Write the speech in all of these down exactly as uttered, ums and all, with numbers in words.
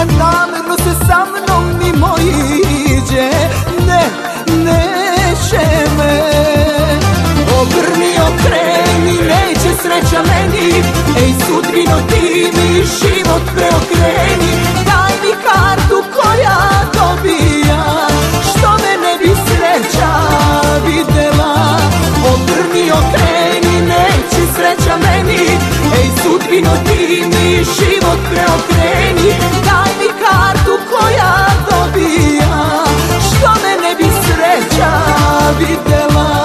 Ma namjerno se sa mnom mimo iđe, ne, neće me. Obrni, okreni, neće sreća meni, ej sudbino ti mi život preokreni. Daj mi kartu koja dobija, što me ne bi sreća videla. Obrni, okreni, neće sreća meni, ej sudbino ti mi život preokreni. Daj mi kartu koja dobija, što me ne bi sreća videla.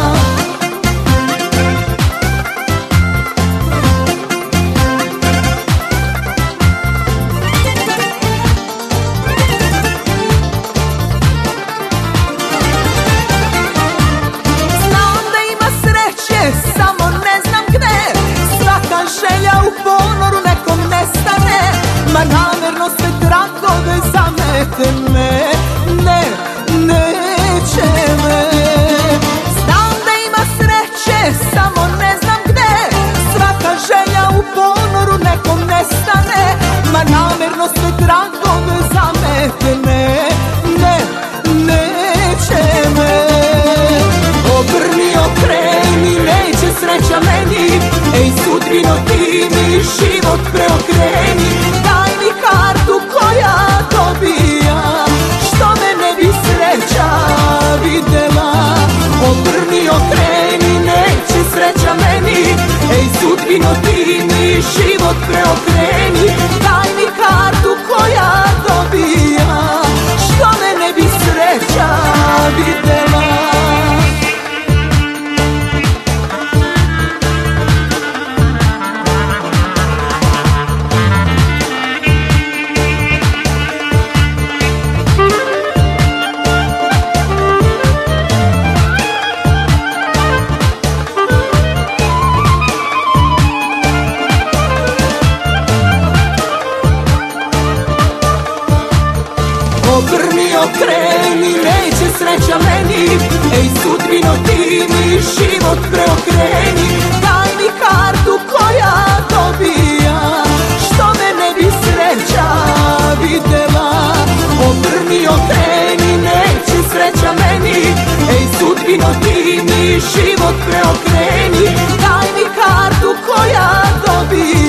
Samo ne znam gde, svaka želja u ponoru nekom nestane. Ma namjerno sve tragove zametne, ne, neće me. Znam da ima sreće, samo ne znam gde, svaka želja u ponoru nekom nestane. Ma namjerno sve tragove zametne, ne, neće me. Obrni, okreni, neće sreća meni, ej sudbino ti mi život preokreni. Daj mi kartu koja dobija, što me ne bi sreća videla. Obrni, okreni, neće sreća meni, ej sudbino ti mi život preokreni. Daj mi kartu koja dobija, što me ne bi sreća videla. Obrni, okreni, neće sreća meni, ej sudbino ti mi život preokreni. Daj mi kartu koja dobija, što me ne bi sreća videla. Obrni, okreni, neće sreća meni, ej sudbino ti mi život preokreni. Daj mi kartu koja dobija,